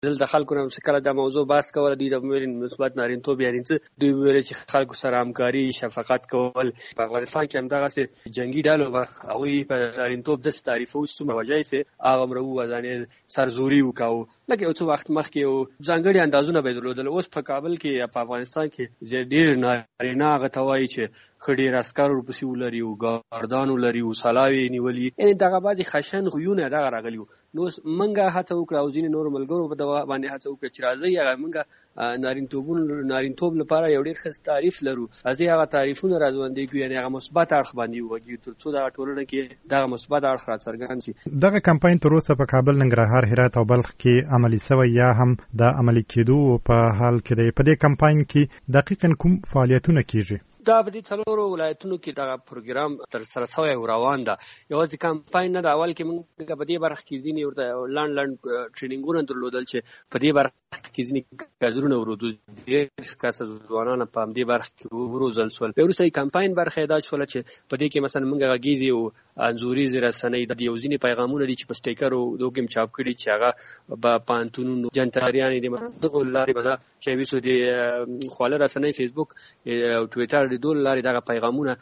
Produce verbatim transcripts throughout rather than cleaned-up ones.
دلته خلکو نه کله د موضوع بحث کول دي د مثبت نارینتوب یعنی څه دوی ویل چې خلکو سره همکاري شفقت کول په افغانستان کې هم دغه جنگي ډلو به هغوی په نارینتوب داسې تعریفو چې څومره وجه یې سي هغه هومره ووځانې سرزوري وکاو لکه یو څه وخت مخکې یو ځانګړي اندازونه به یې درلودل. اوس په کابل کې په افغانستان کې ډېر نارینه هغه ته وایي چې ښه ډېر عسکر ورپسې ولري او ګاردان ولري او سلاوي نیولي یعنې دغه بعضې خشن خویونه دغه راغلي وو. نو موږ هڅه وکړه او ځینې نورو ملګرو په دغه باندې هڅه وکړه چې راځئ هغه موږ نارینتوبونو نارینتوب لپاره یو ډېر ښه تعریف لرو راځئ هغه تعریفونه راژوندي کړو یعنې هغه مثبت اړخ باندې وغږیږو تر څو دغه ټولنه کې دغه مثبت اړخ راڅرګند شي. دغه کمپاین تر اوسه په کابل، ننګرهار، هرات او بلخ کې عملي سوی یا هم د عملي کېدو په حال کې دی. په دې کمپاین کې دقیقاً کوم فعالیتونه کیږي؟ دا په دې څلورو ولایتونو کې دغه پروګرام ترسره شوی او روان ده. یوازې کمپاین نه ده، اول کې موږ په دې برخه کې ځینې ورته لنډ لنډ ټریننګونه درلودل چې په دې برخه کې ځینې کادرونه وروځو ډېر کسه ځوانان په همدې برخه کې وروزل شول. بیا وروسته کمپاین برخه یې دا شوله چې په دې کې مثلا موږ غږیزې او انځوریزې رسنۍ د یو ځینې پیغامونه دي چې په سټیکرو دغو کې چاپ کړي چې هغه به پوهنتونونو جنتاریانې دي دغو لارې به دا شویسو د خواله رسنۍ فیسبوک او ټویټر د دول لارې دغه پیغامونه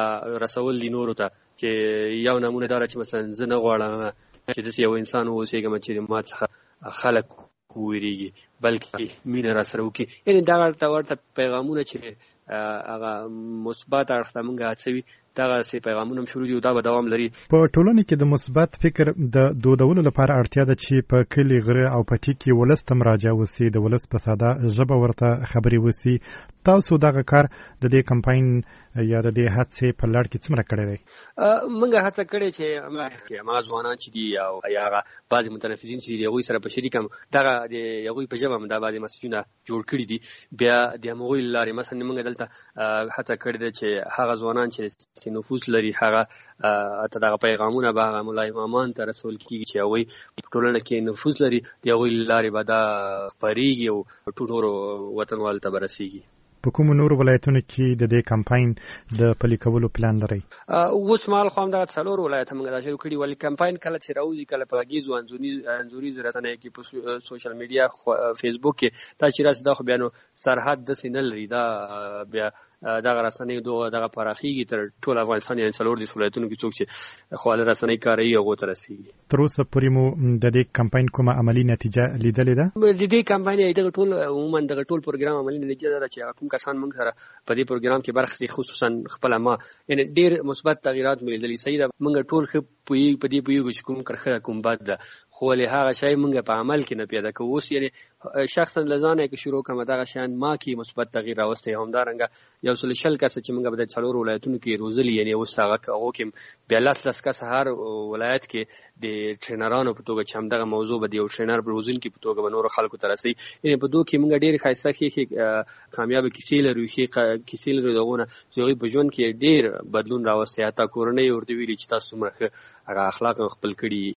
رسول دي نورو ته چې یو نمونه دا چې مثلا زه نه غواړم چې داسې یو انسان واوسېږم چې ما څخه خلک وویرېږي بلکې مینه راسره وکړي. یعنې دغه ورته پیغامونه چې هغه مثبت اړخ ته موږ هڅوي دغه سي پیغامونه هم شروع دي او دا به دوام لري. په ټولنه کې د مثبت فکر د دودولو لپاره اړتیا ده چې په کلي غره او پټي کې ولس ته مراجعه وسي، د ولس په ساده ژبه ورته خبرې وسي. تاسو دغه کار د دې کمپاین یا د دې هڅې په لړ کې څومره کړی دی؟ موږ هڅه کړې چې هغه ځوانان چې دي او یا هغه بعضې متنفذین چې دي هغوی سره په شریک هم دغه د هغوی په ژبه هم دا بعضې مسجونه جوړ کړي دي. بیا د همغوی له لارې مثلا موږ دلته هڅه کړې ده چې هغه ځوانان چې نفوذ لري هغه ته دغه پیغامونه به هغه ملا امامان ته رسول کېږي چې هغوی په ټولنه کې نفوذ لري د هغوی له لارې به دا خپرېږي او ټول نورو وطنوالو ته به رسېږي. په کومو نورو ولایتونو کې د دې کمپاین د پلي کولو پلان لرئ؟ اوس مهال خو همدغه څلور ولایته موږ دا شروع کړي، ولې کمپاین کله چې راوځي کله په غږیزو انځوریزو رسنیو کې په سوشل میډیا فیسبوک کې دا چې راسي دا خو بیا نو سرحد داسې نه لري، دا بیا دغه رسنۍ دغه پراخېږي تر ټول افغانستان یعنې څلور دېرش ولایتونو کې څوک چې خواله رسنۍ کاروي هغو ته رسېږي. تر اوسه پورې مو د دې کمپاین کومه عملي نتیجه لیدلې ده؟ د دې کمپاین دغه ټول عموما دغه ټول پروګرام عملي نتیجه ده چې کوم کسان موږ سره په دې پروګرام کې برخه اخلي، خصوصا خپله ما یعنې ډېر مثبت تغیرات مې لیدلي. صحیح ده موږ ټول ښه پوهېږو په دې پوهېږو چې کوم ښه کوم بد ده، خو ولې هغه شی موږ په عمل کې نه پیدا کوو. اوس یعنې شخصا له ځانه که شروع کړم دغه شیان ما کې مثبت تغییر راوستی، همدارنګه یو سل شل کسه چې موږ به د څلورو ولایتونو کې روزلي یعنې اوس هغه هغو کې بیا لس لس کسه هر ولایت کې د ټرینرانو په توګه چې همدغه موضوع به د یو ټرینر روزونکي په توګه به نورو خلکو ته رسوي. یعنې په دو کې موږ ډېرې ښایسته ښې ښې کامیابه کیسې لرو ښې کیسې لرو د هغو نه چې هغوی په ژوند کې ډېر بدلون راوستی، حتی کورنۍ ورته ویلي چې تاسو څومره ښه هغه اخلاق خپل کړي.